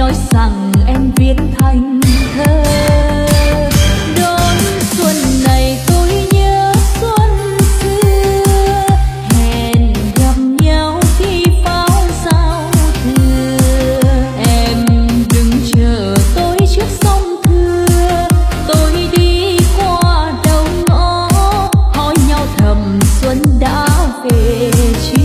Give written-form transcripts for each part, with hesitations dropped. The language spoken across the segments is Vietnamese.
nói rằng em viết thành thơ. Đón xuân này tôi nhớ xuân xưa, hẹn gặp nhau khi pháo giao thừa. Em đừng chờ tôi trước sông Thưa, tôi đi qua đầu ngõ hỏi nhau thầm xuân đã về chưa.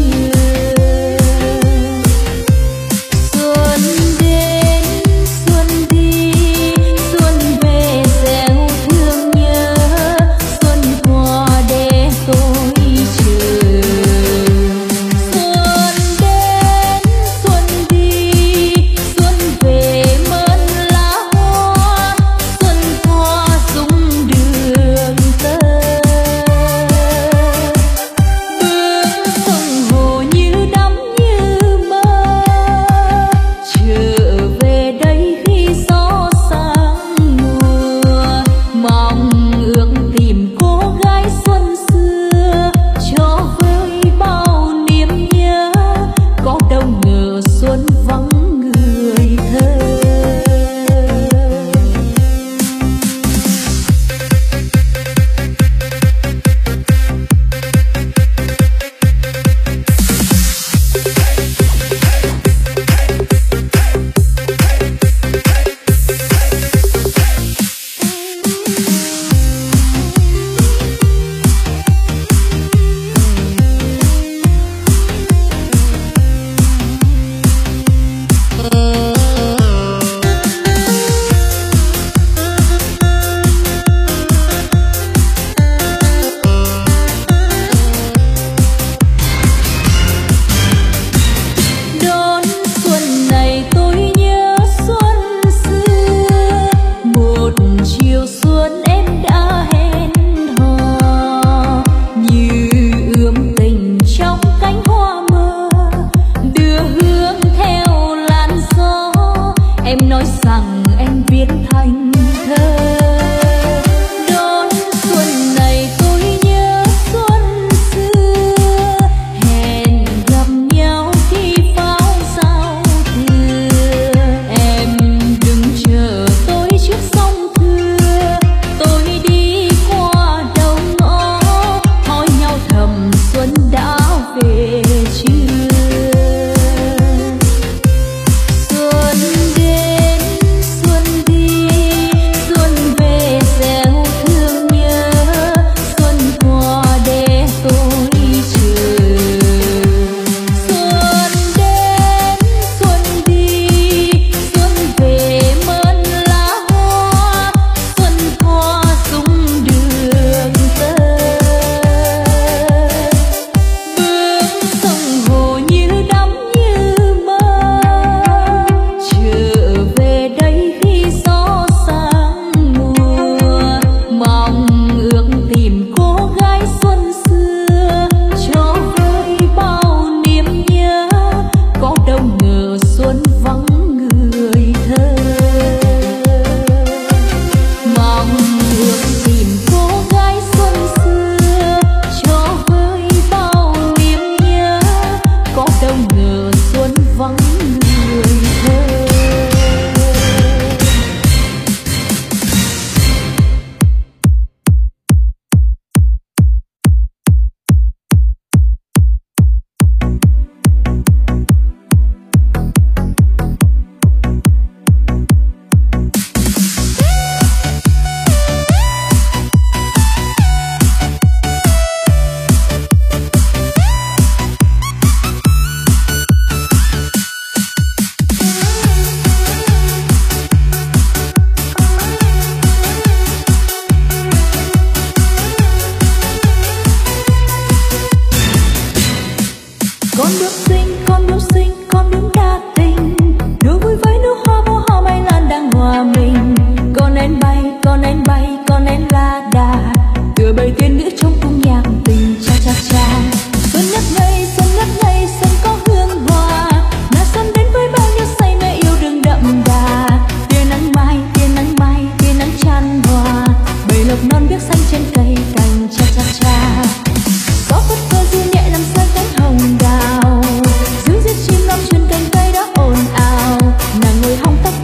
Ngồi hóng tóc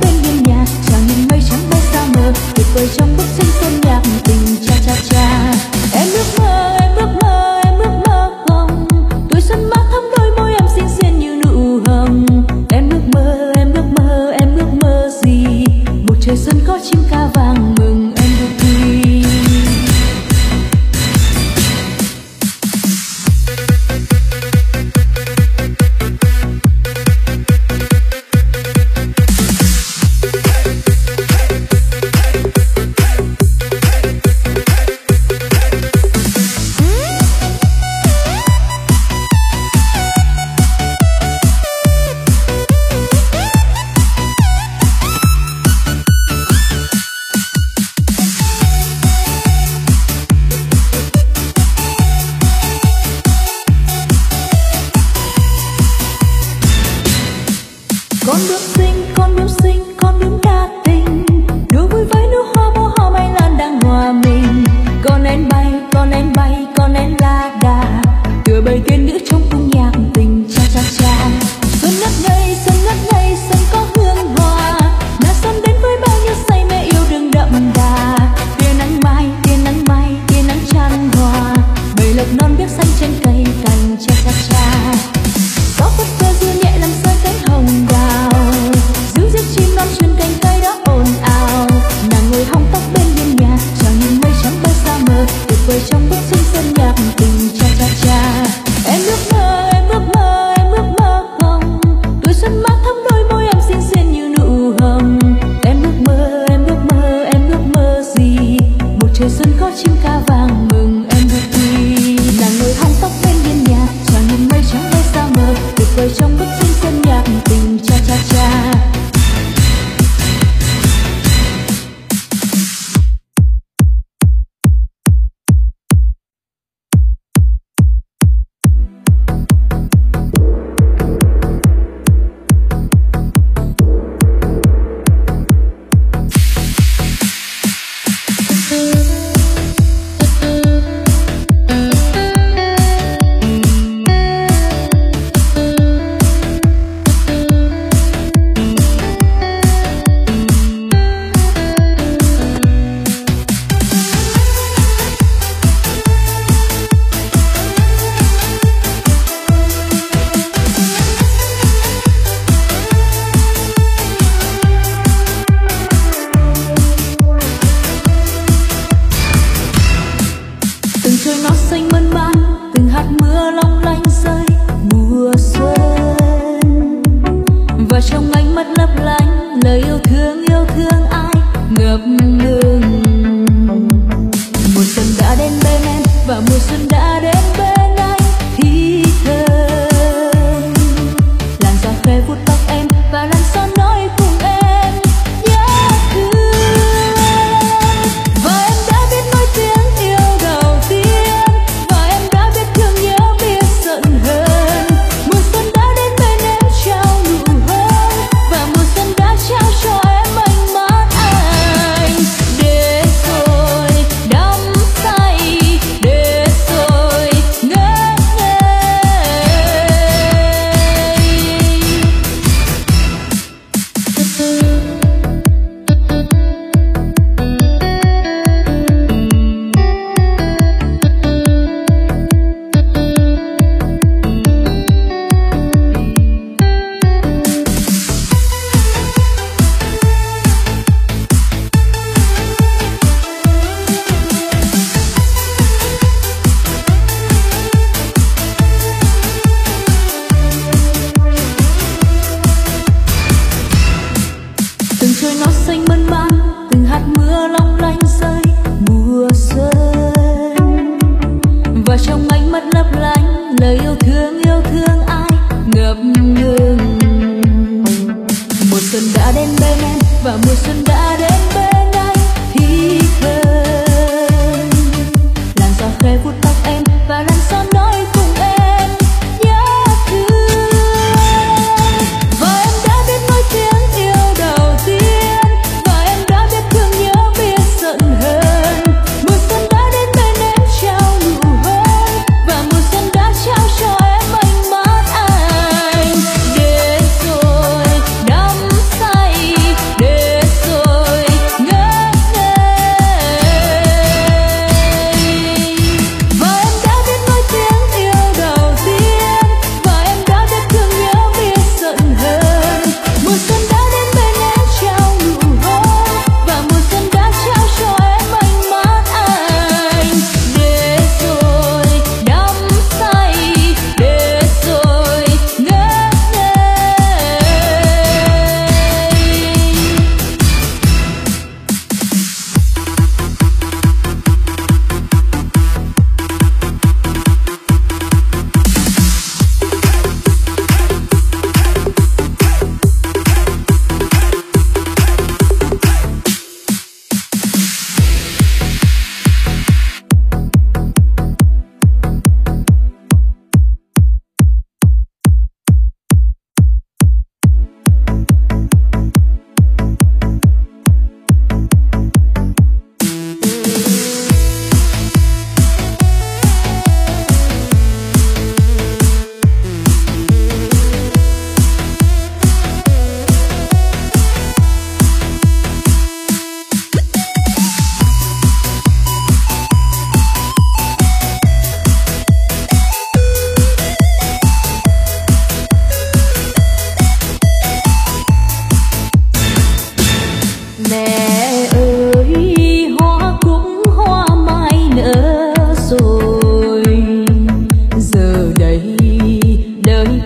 Để rồi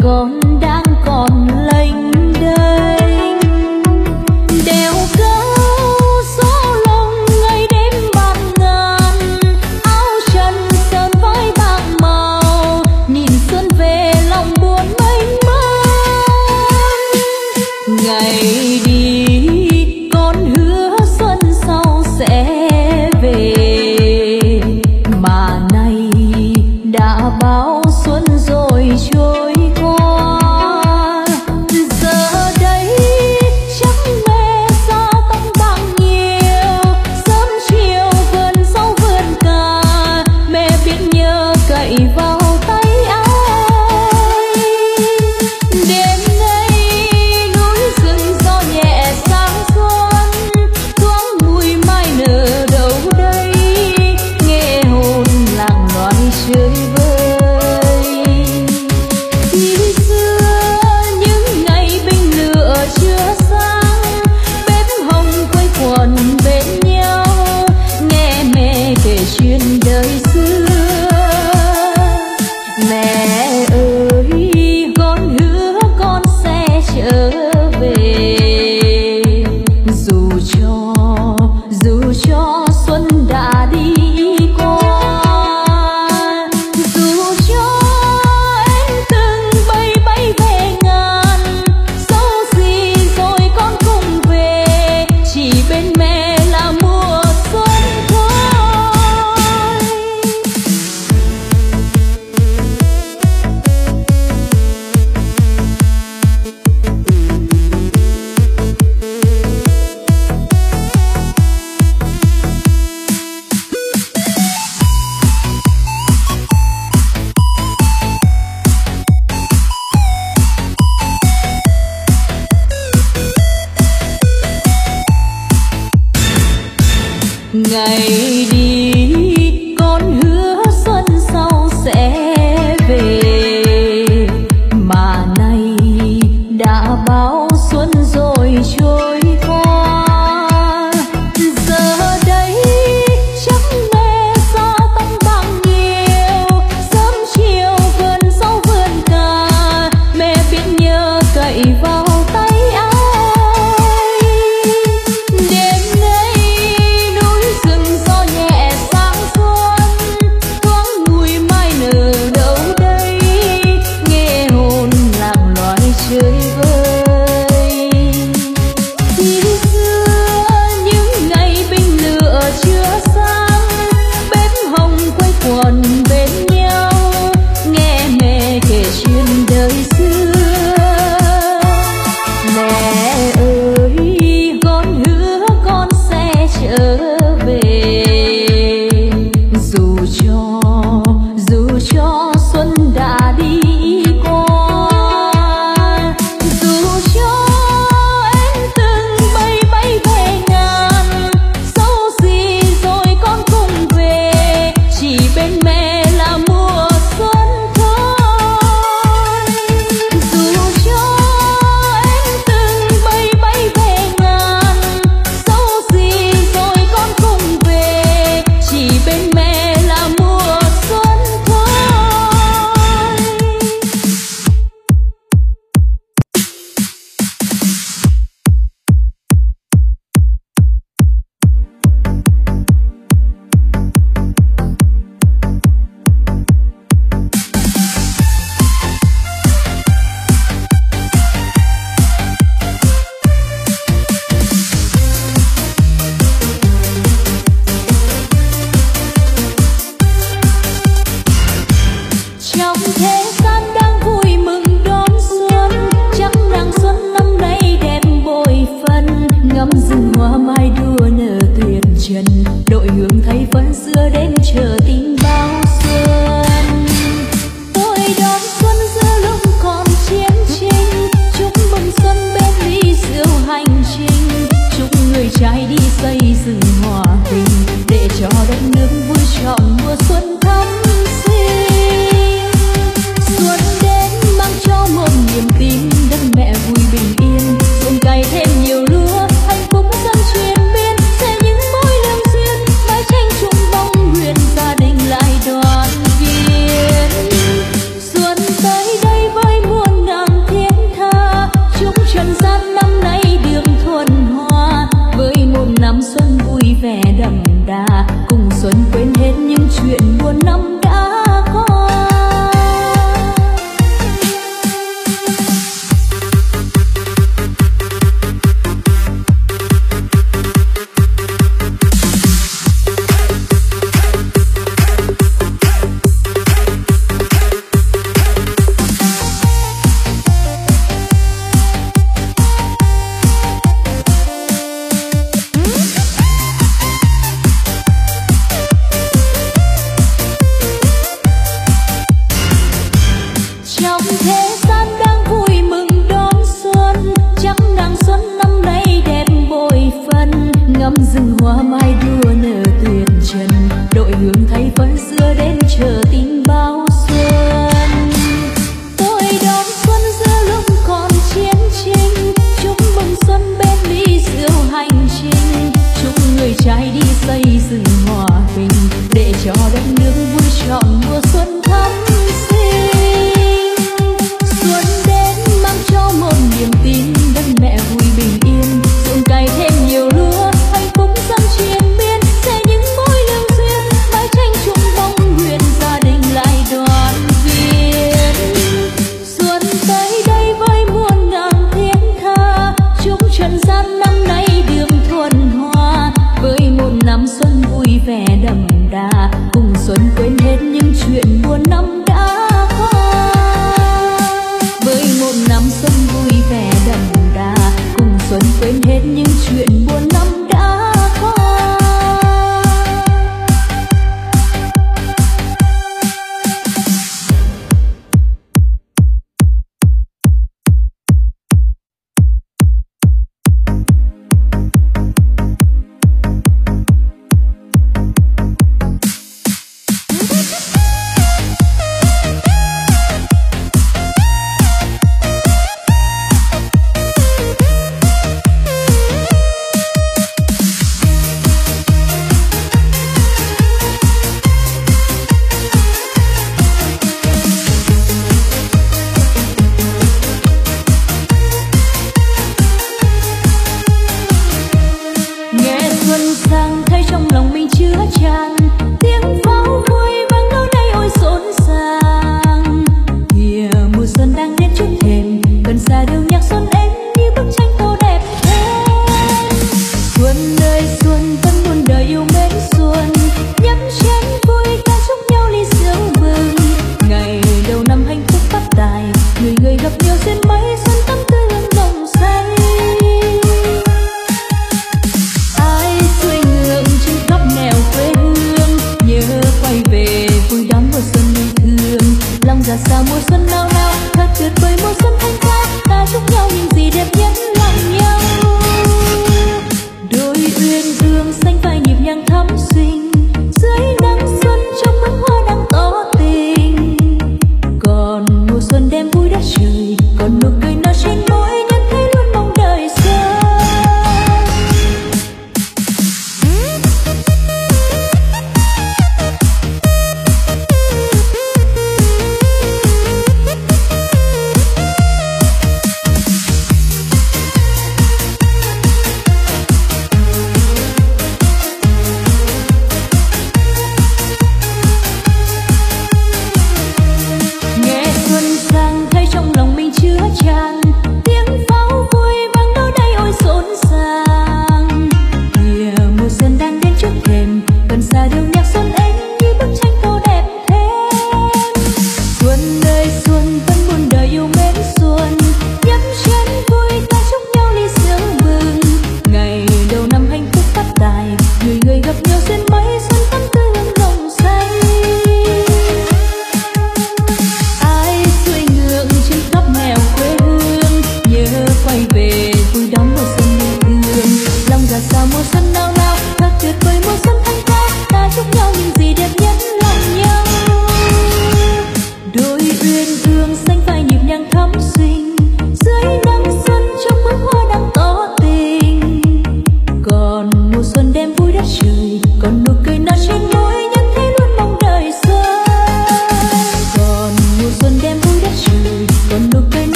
con đang còn lênh đênh. Đèo cao gió lồng ngày đêm bạc ngàn, áo trần sơn vai bạc màu, nhìn xuân về lòng buồn mênh mang. Ngày đi con hứa xuân sau sẽ về, mà nay đã bao xuân rồi trôi qua. thế gian đang vui mừng đón xuân, chắc nàng xuân năm nay đẹp bội phần. Ngắm rừng hoa mai đua nở tuyệt trần, đội hương thay phấn xưa đến chờ tin báo xuân. Tôi đón xuân giữa lúc còn chiến tranh, chúc mừng xuân bên ly rượu hành trình. Chúc người trai đi xây dựng hòa bình, để cho đất nước vui trọn mùa xuân thắm sinh. Xuân đến mang cho một niềm tin, đất mẹ vui bình yên, ruộng cày thêm nhiều lúa, hạnh phúc dâng triền miên. Sẽ những mối lương duyên, mái tranh chung bóng nguyện, gia đình lại đoàn viên. Xuân tới đây với muôn ngàn thiết tha, chúc trần gian năm nay đường thuần hoa. Với một năm xuân vui vẻ đậm đà, cùng xuân quên hết những chuyện buồn năm đã qua. Với một năm xuân vui vẻ đậm đà, cùng xuân quên hết những chuyện buồn năm đã qua.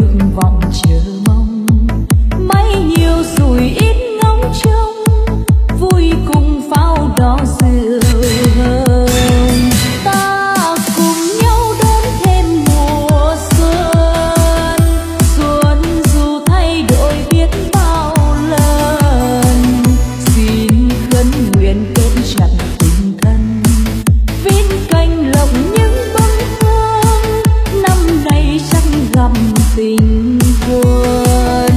ước vọng chờ mong, mấy nhiều rồi ít ngóng trông, vui cùng pháo đỏ rượu hồng. Ta cùng nhau đón thêm mùa xuân, xuân dù thay đổi biết bao lần, xin khấn nguyện kết chặt tình thân, viễn canh lộc những bông hương, năm nay chắc gặp tình quân.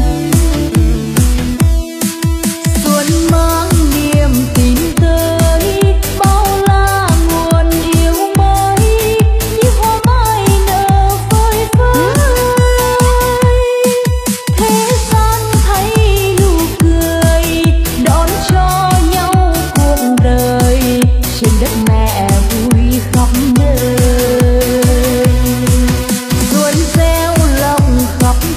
Xuân mang niềm tin tới, bao la nguồn yêu mới, như hoa mai nở phơi phới. Thế gian thấy nụ cười, đón cho nhau cuộc đời, trên đất mẹ vui khắp nơi. Xuân gieo lòng khắp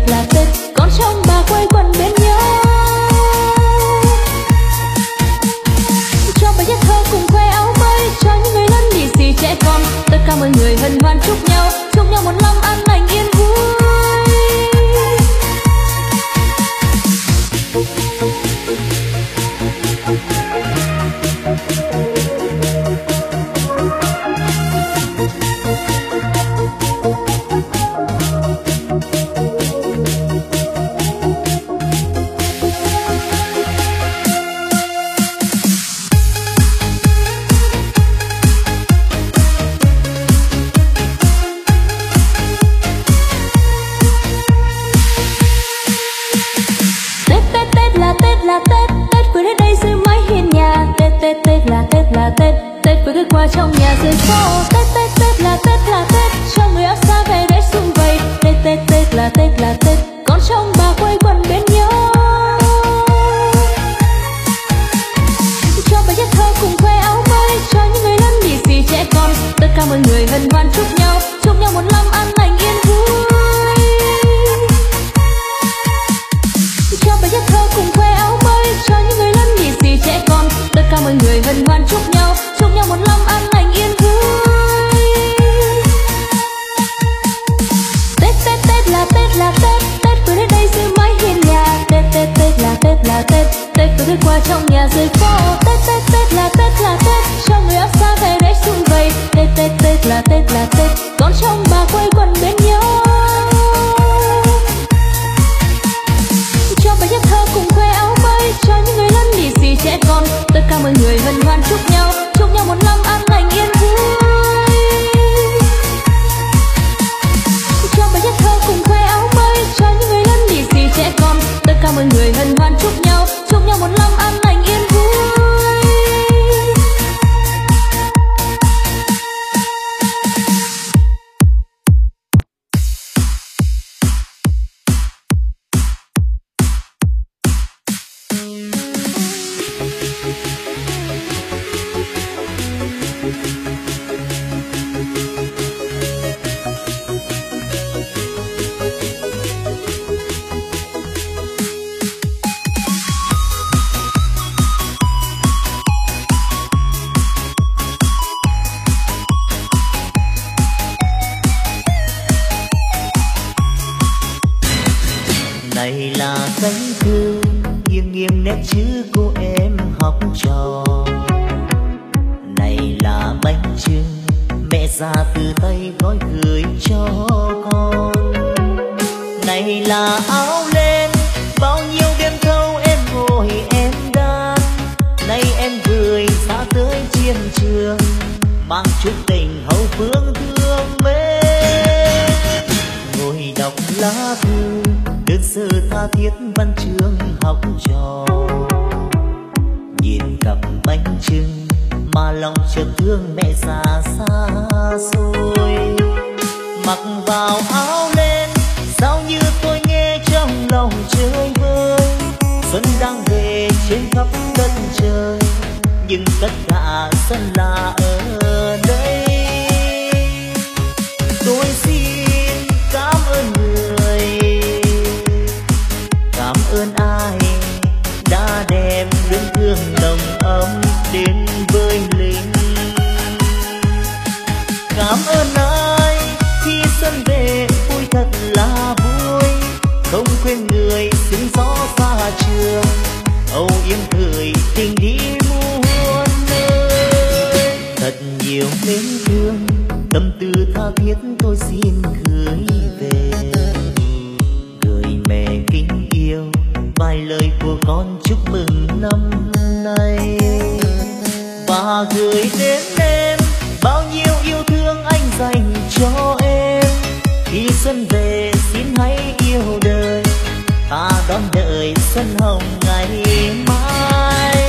là Tết, con trong bà quây quần bên nhau. Cho bài viết thơ cùng khoe áo mới, cho những người lớn lì xì trẻ con, tất cả mọi người hân hoan chúc nhau một năm an lành yên vui. Tết với qua trong nhà dưới phố. Tết là Tết cho người áo xa về để sum vầy. Tết là Tết con trong bà quây quần bên nhau. Cho bài viết thơ cùng khoe áo mới, cho những người lớn lì xì trẻ con, tất cả mọi người hân hoan chúc nhau một năm an lành yên vui. Cho bài viết thơ cùng khoe áo mới, cho những người lớn lì xì trẻ con, tất cả mọi người hân hoan chúc nhau một năm an lành yên vui. Tết là Tết với đến đây giữ mái hiên nhà. Tết là Tết với qua trong nhà dưới phố. Tết là Tết cho người áo xa về để sum vầy. Tết là Tết con trong bà quây quần bên nhau. Cho bài viết thơ cùng khoe áo mới, cho những người lớn lì xì trẻ con, tất cả mọi người hân hoan chúc nhau một năm an lành yên vui. Cho bài viết thơ cùng khoe áo mới, cho những người lớn lì xì trẻ con, tất cả mọi người hân hoan chúc nhau một năm an lành yên vui. Này là cánh thư nghiêng nghiêng nét chữ cô em học trò. Này là bánh chưng mẹ già từ tay gói gửi cho con. Này là áo len bao nhiêu đêm thâu em ngồi em đan. Nay em gửi xa tới chiến trường, mang chút tình hậu phương thương mến. Ngồi đọc lá thư đơn sơ tha thiết văn chương học trò. Nhìn cặp bánh chưng mà lòng chợt thương mẹ già xa xôi. Mặc vào áo len sao như tôi nghe trong lòng chơi vơi. Xuân đang về trên khắp đất trời, nhưng tất cả xuân là ở đây. Tôi xin cảm ơn người, cảm ơn ai đã đem luyến thương nồng ấm đến với lính. Cảm ơn ai khi xuân về vui thật là vui, không quên người sương gió xa trường, âu yếm thời tình đi muôn nơi. Thật nhiều mến thương tâm tư tha thiết tôi xin gửi về, gửi mẹ kính yêu vài lời của con chúc mừng năm nay. Và gửi đến em bao nhiêu yêu thương anh dành cho em. Khi xuân về xin hãy yêu đời, ta đón đợi xuân hồng ngày mai.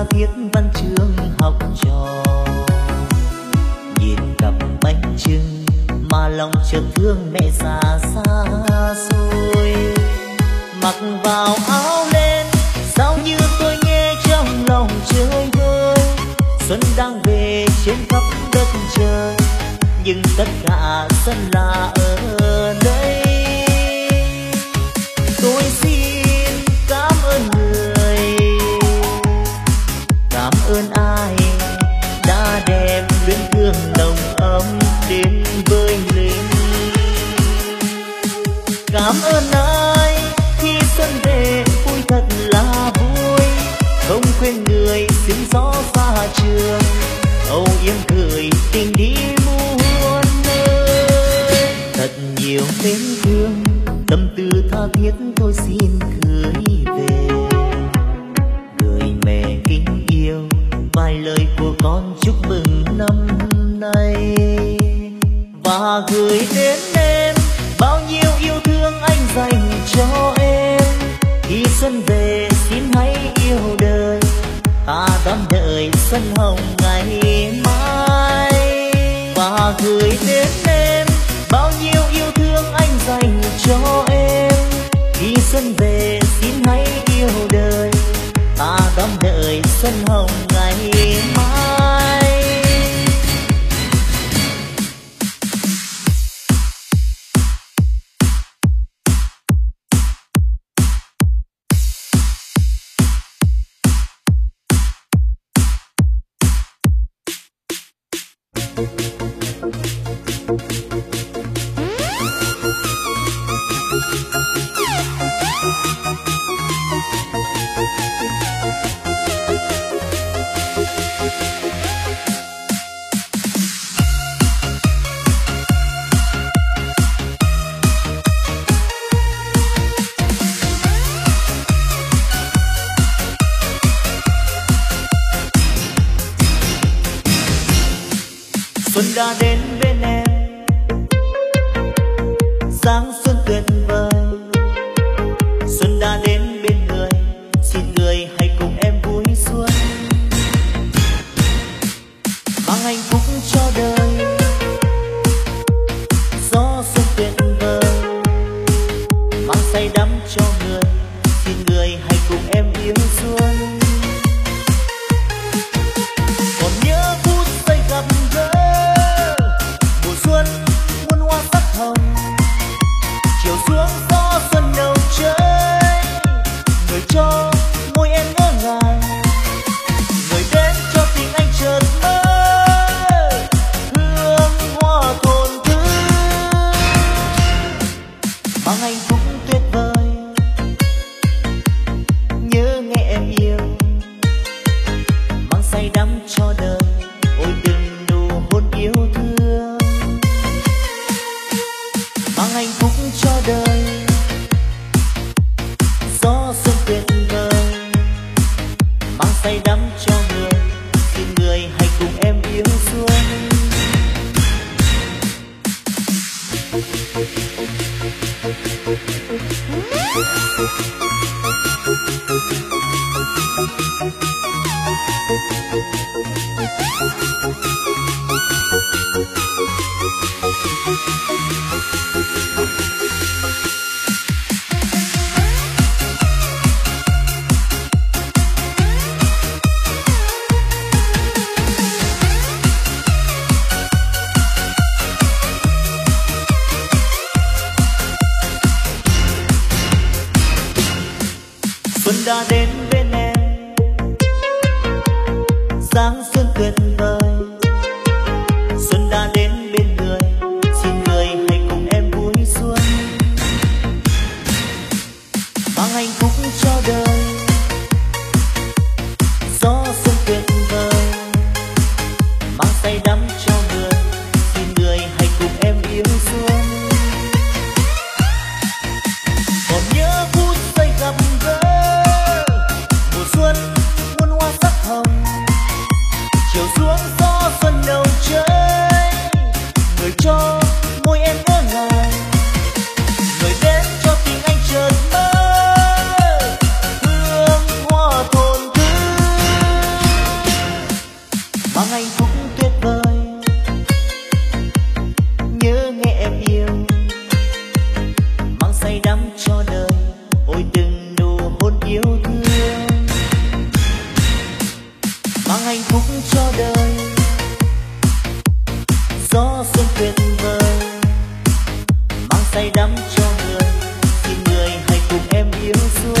thiết văn chương học trò, nhìn cặp bánh trưng mà lòng chợt thương mẹ già xa xôi. Mặc vào áo lên sao như tôi nghe trong lòng chơi vơi, xuân đang về trên khắp đất trời, nhưng tất cả xuân là ở đây. Tôi xin cảm ơn người, cảm ơn ai đã đem luyến thương nồng ấm đến với linh. Cảm ơn ai khi xuân về vui thật là vui, không quên người sương gió xa trường, âu yếm cười tình đi muôn nơi. Thật nhiều mến thương tâm tư tha thiết tôi xin gửi về, gửi mẹ kính yêu vài lời của con chúc mừng năm nay, và gửi đến em bao nhiêu yêu thương anh dành cho em. Khi xuân về xin hãy yêu đời, ta đón đợi xuân hồng ngày mai. Và gửi đến em bao nhiêu yêu thương anh dành cho em. Khi xuân về xin hãy yêu đời, ta đón đợi xuân hồng ngày mai. Xuân đã đến bên em, sáng xuân tuyệt vời. Xuân đã đến bên người, xin người hãy cùng em vui xuân, mang hạnh phúc cho đời. Gió xuân tuyệt vời, mang say đắm cho người, xin người hãy cùng em yêu xuân. Còn nhớ phút giây gặp gỡ, mùa xuân muôn hoa sắc hồng, chiều xuống gió xuân nồng trời. Người cho môi em ngỡ ngàng, người đến cho tình anh chợt mơ, hương hoa thôn thứ mang hạnh phúc tuyệt vời. Nhớ nghe em yêu, mang say đắm cho đời, ôi từng nụ hôn yêu thương, mang hạnh phúc cho đời. Gió xuân tuyệt vời, mang say đắm cho người, xin người hãy cùng em yêu xuân. Xuân đã đến bên em, sáng xuân tuyệt vời. Xuân đã đến bên người, xin người hãy cùng em vui xuân, mang hạnh phúc cho đời. Gió xuân tuyệt vời, mang say đắm cho người, xin người hãy cùng em yêu xuân. Còn nhớ phút giây gặp gỡ, say đắm cho người, xin người hãy cùng em yêu xuân.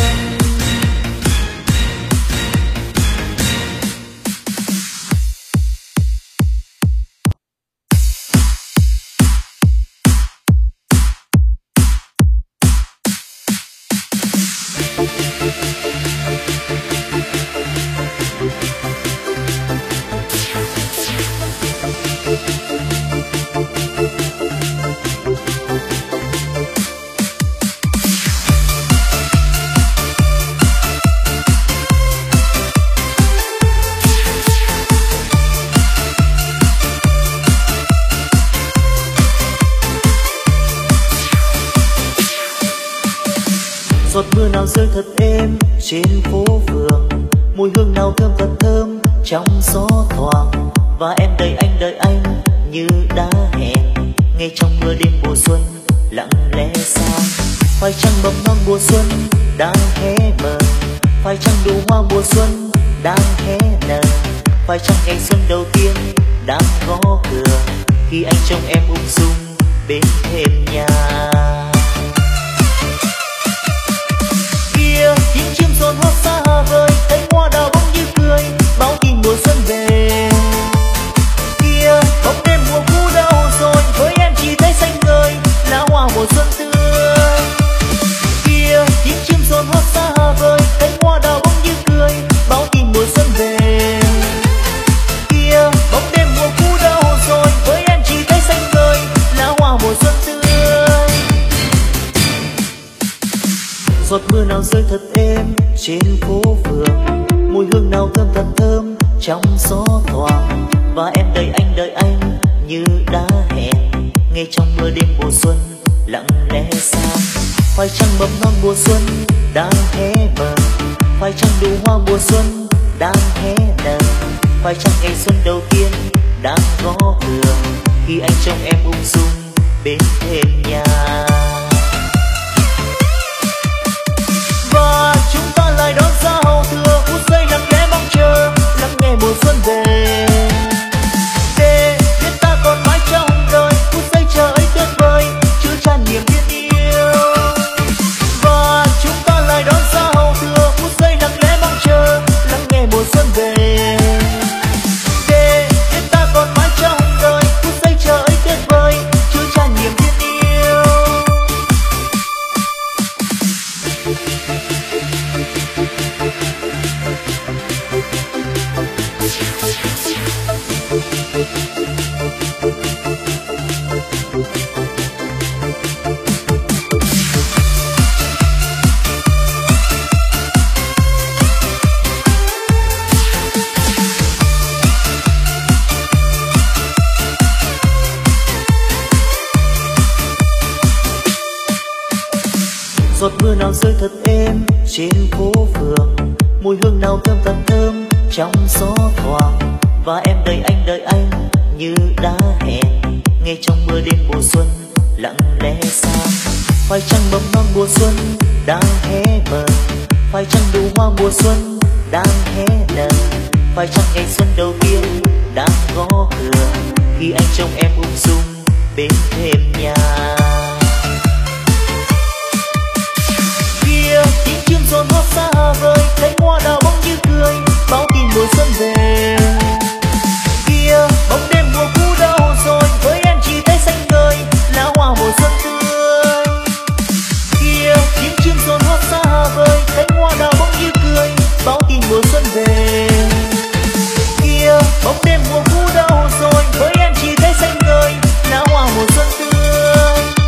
Giọt mưa nào rơi thật êm trên phố phường, mùi hương nào thơm thật thơm trong gió thoảng. Và em đợi anh như đã hẹn, ngay trong mưa đêm mùa xuân lặng lẽ xa. Phải chăng mầm non mùa xuân đang hé mờ, phải chăng nụ hoa mùa xuân đang hé nở, phải chăng ngày xuân đầu tiên đang gõ cửa khi anh trông em ung dung bên thềm nhà. Tiếng chim rộn hót xa vời, cánh hoa đào bỗng như cười báo tin mùa xuân về. Kia bóng đêm mùa cũ đâu rồi, với em chỉ thấy xanh ngời lá hoa mùa xuân tươi. Kia tiếng chim rộn hót xa vời, cánh hoa đào bỗng như cười báo tin mùa xuân về. Kia bóng đêm mùa cũ đâu rồi, với em chỉ thấy xanh ngời lá hoa mùa xuân tươi. Giọt mưa nào rơi thật êm trên phố phường, mùi hương nào thơm thật thơm trong gió thoảng. Và em đợi anh như đã hẹn, ngay trong mưa đêm mùa xuân lặng lẽ xa. Phải chăng mầm non mùa xuân đang hé mờ, phải chăng nụ hoa mùa xuân đang hé nở, phải chăng ngày xuân đầu tiên đang gõ cửa khi anh trông em ung dung bên thềm nhà. Và chúng ta lại đón giao thừa, phút giây lặng lẽ mong chờ lắng nghe mùa xuân về. Để biết ta còn mãi trong đời, phút giây chờ ấy tuyệt vời chứa chan niềm tin yêu. Và chúng ta lại đón giao thừa, phút giây lặng lẽ mong chờ lắng nghe mùa xuân về. Để biết ta còn mãi trong đời, phút giây chờ ấy tuyệt vời chứa chan niềm tin yêu. Giọt mưa nào rơi thật êm trên phố phường, mùi hương nào thơm thật thơm trong gió thoảng. Và em đợi anh như đã hẹn, ngay trong mưa đêm mùa xuân lặng lẽ xa. Phải chăng mầm non mùa xuân đang hé mờ, phải chăng nụ hoa mùa xuân đang hé nở, phải chăng ngày xuân đầu tiên đang gõ cửa khi anh trông em ung dung bên thềm nhà. Tiếng chim rộn hót xa vời, cánh hoa đào bỗng như cười báo tin mùa xuân về. Kia bóng đêm mùa cũ đâu rồi, với em chỉ thấy xanh ngời lá hoa mùa xuân tươi. Kia tiếng chim rộn hót xa vời, cánh hoa đào bỗng như cười báo tin mùa xuân về. Kia bóng đêm mùa cũ đâu rồi, với em chỉ thấy xanh ngời lá hoa mùa xuân tươi.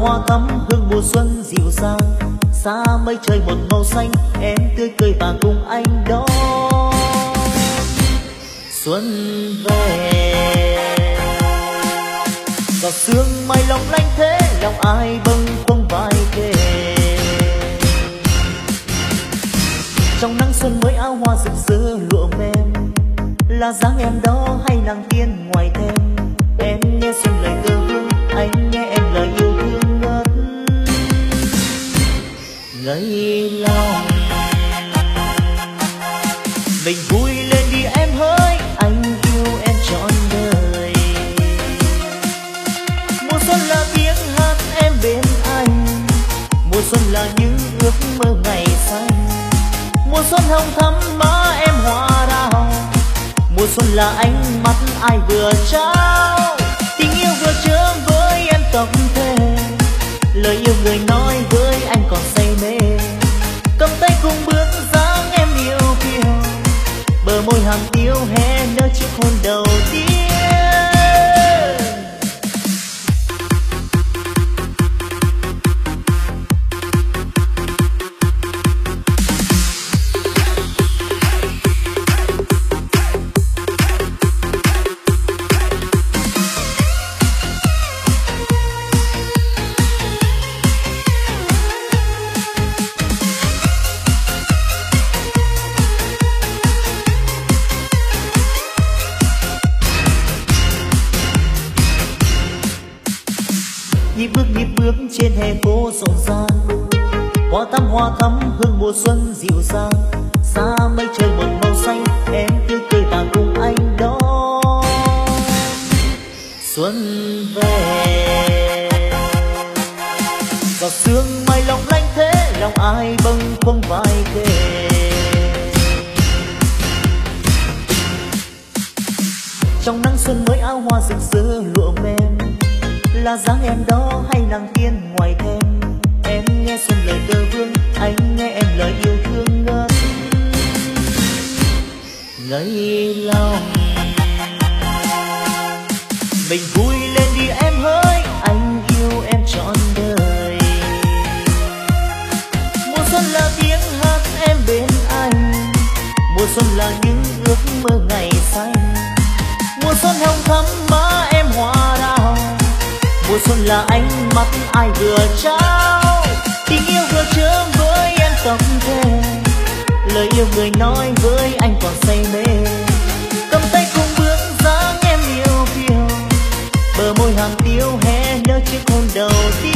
hoa thắm hương mùa xuân dịu dàng, xa mây trời một màu xanh, em tươi cười và cùng anh đó. Xuân về giọt sương mai long lanh thế, lòng ai bâng khuâng vai kề. Trong nắng xuân mới áo hoa rực rỡ lụa mềm, là dáng em đó hay nàng tiên ngoài thềm. Em nghe xuân lời tơ hương, anh nghe em lời yêu thương ngất ngây lòng. Mình vui lên đi em hỡi, anh yêu em trọn đời. Mùa xuân là tiếng hát em bên anh, mùa xuân là những ước mơ ngày xanh. Mùa xuân hồng thắm má em hoa đào, mùa xuân là ánh mắt ai vừa trao. Tình yêu vừa chớm với em tâm thế, lời yêu người nói với anh còn say mê. Cầm tay cùng bước dáng em yêu kiều, bờ môi hàm tiếu hé nở chiếc hôn đầu tiên. Nhịp bước trên hè phố rộn ràng, hoa thắm hương mùa xuân dịu dàng, xa mây trời một màu xanh, em tươi cười và cùng anh đó. Xuân về giọt sương mai long lanh thế, lòng ai bâng khuâng vai kề. Trong nắng xuân mới áo hoa rực rỡ lụa mềm, là dáng em đó hay nàng tiên ngoài thềm. Em nghe xuân lời tơ vương, anh nghe em lời yêu thương ngất ngây lòng. Mình vui lên đi em hỡi, anh yêu em trọn đời. Mùa xuân là tiếng hát em bên anh, mùa xuân là những ước mơ ngày xanh. Mùa xuân hồng thắm má em hoa đào, mùa xuân là ánh mắt ai vừa trao. Tình yêu vừa chớm với em tâm thế, lời yêu người nói với anh còn say mê. Cầm tay cùng bước dáng em yêu kiều, bờ môi hàm tiếu hé nở chiếc hôn đầu tiên.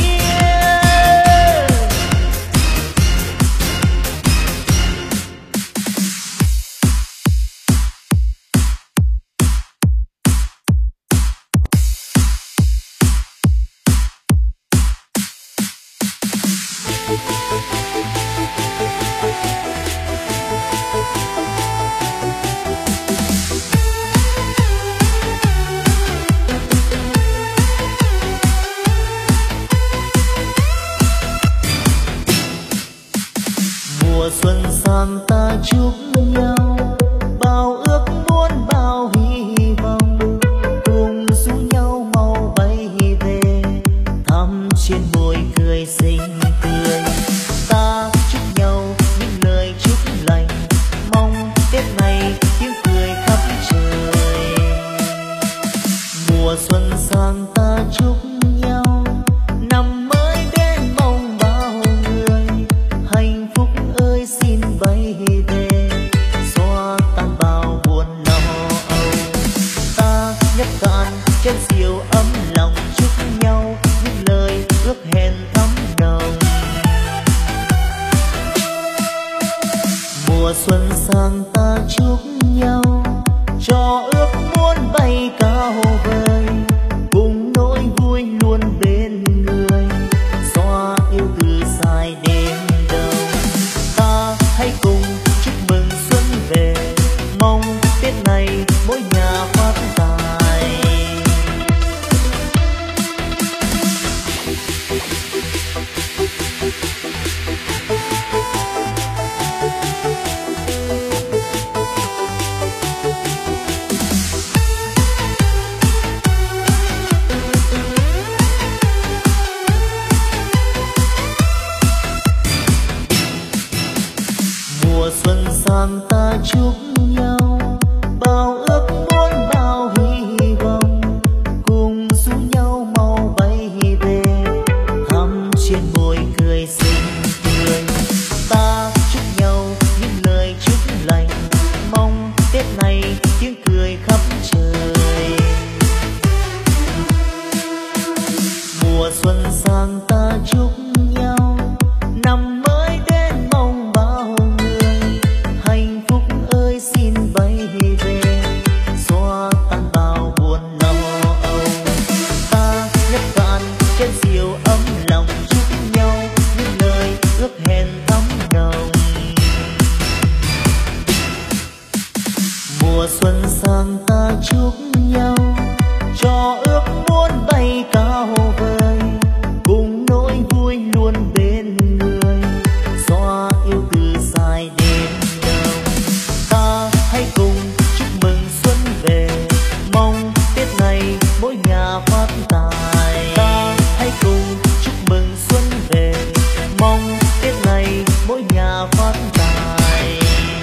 Mùa xuân sang ta chúc nhau bao ước muốn bao hy vọng, cùng rủ nhau mau bay về thăm trên môi cười xinh tươi. Ta chúc nhau những lời chúc lành, mong Tết này tiếng cười khắp trời. Mùa xuân sang ta chúc nhau năm mới đến mong bao người hạnh phúc ơi xin bay về, xóa tan bao buồn lo âu. Ta nhấp cạn chén rượu ấm lòng, chúc nhau những lời ước hẹn thắm nồng. Mùa xuân sang ta chúc nhau cho ước muốn bay cao vời, cùng nỗi vui luôn bên người, xóa yêu từ dài đêm đông. Ta hãy cùng chúc mừng xuân về, mong Tết này mỗi nhà phát tài. xuân sang ta chúc nhau bao ước muốn bao hy vọng, cùng du nhau mau bay về thăm trên môi cười xinh tươi. Ta chúc nhau những lời chúc lành, mong Tết này tiếng cười khắp trời. Mùa xuân sang ta chúc nhau năm mới đến mong bao người hạnh phúc ơi xin bay về xóa tan bao buồn lo âu. Ta nhấp cạn chén rượu ấm lòng chúc nhau những lời ước hẹn thắm nồng. Mùa xuân sang ta chúc nhau cho ước muốn bay cao vời, cùng nỗi vui luôn bên người xóa yêu từ dài đến đông. Ta hãy cùng chúc mừng xuân về, mong Tết này mỗi nhà phát tài. Ta hãy cùng chúc mừng xuân về, mong Tết này mỗi nhà phát tài.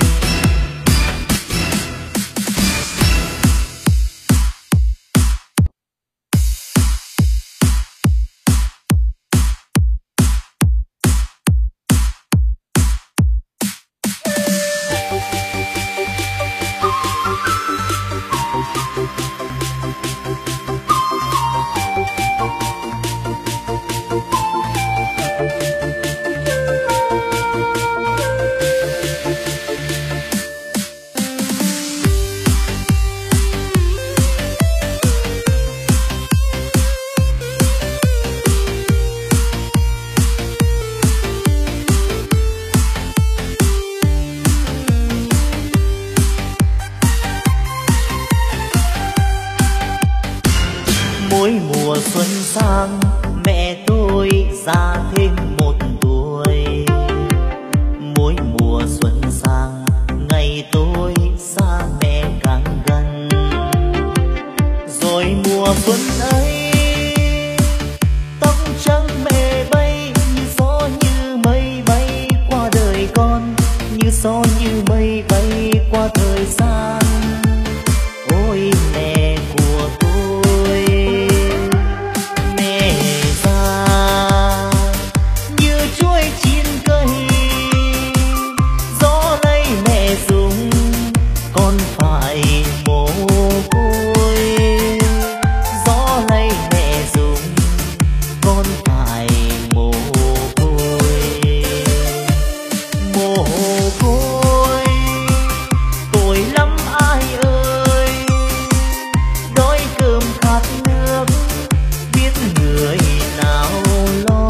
Mỗi mùa xuân sang mẹ tôi già thêm một tuổi, mỗi mùa xuân sang ngày tôi xa mẹ càng gần. Rồi mùa xuân ấy tóc trắng mẹ bay như gió như mây bay qua đời con, như gió như mây bay qua thời gian. Ôi mẹ của tôi, mẹ già như chuối chín cây, gió lay mẹ rụng con phải mồ côi. Gió lay mẹ rụng con phải mồ côi. Mồ côi tội lắm ai ơi, đói cơm khát nước biết người nào lo.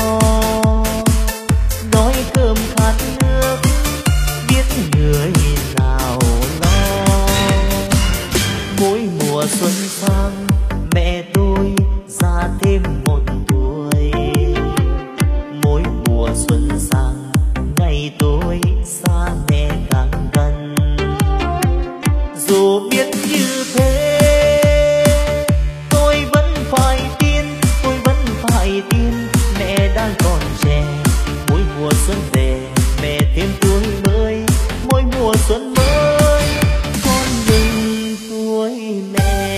Đói cơm khát nước biết người nào lo. Mỗi mùa xuân sang mẹ tôi già thêm một tuổi, mỗi mùa xuân sang ngày tôi xa mẹ càng gần. Dù biết như thế tôi vẫn phải tin, tôi vẫn phải tin mẹ đang còn trẻ. Mỗi mùa xuân về mẹ thêm tuổi mới, mỗi mùa xuân mới con mừng tuổi mẹ.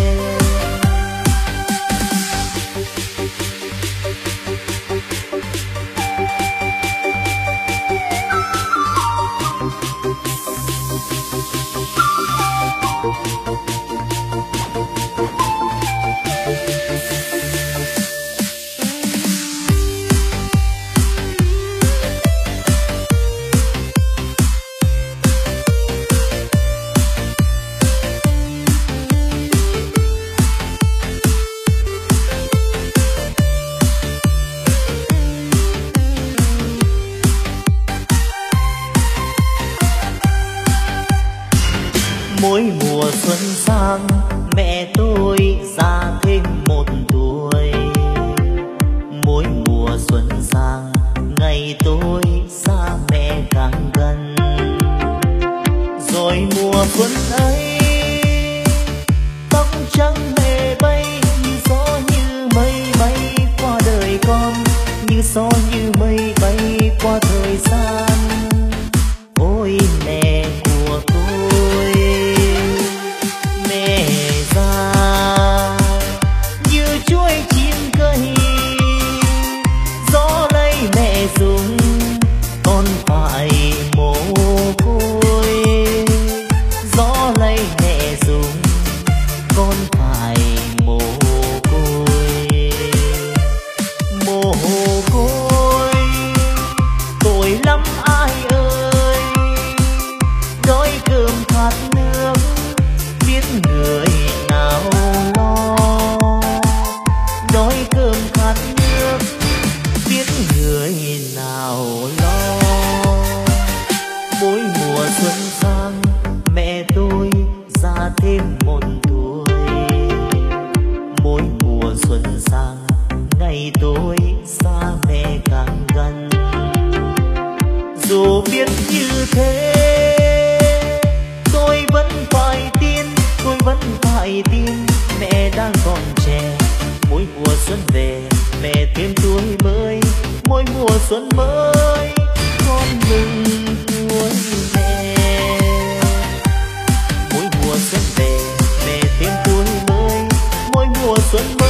Mỗi mùa xuân sang mẹ tôi già thêm một tuổi, mỗi mùa xuân sang ngày tôi xa mẹ càng gần. Rồi mùa xuân ấy tóc trắng mẹ bay như gió như mây bay qua đời con, như gió như mây bay qua thời gian. Ôi Dung con phải mồ côi. Gió lay mẹ Dung con phải mồ côi. Mồ côi tội lắm ai ơi, đói cơm khát nước biết người nào lo. Đói cơm khát nước biết người nào lo. Mỗi mùa xuân sang mẹ tôi già thêm một tuổi. Mỗi mùa xuân sang ngày tôi xa mẹ càng gần. Dù biết như thế tôi vẫn phải tin, tôi vẫn phải tin mẹ đang còn trẻ. Mỗi mùa xuân về mẹ thêm tuổi mới, mỗi mùa xuân mới con mừng tuổi mẹ. Mỗi mùa xuân về mẹ thêm tuổi mới, mỗi mùa xuân mới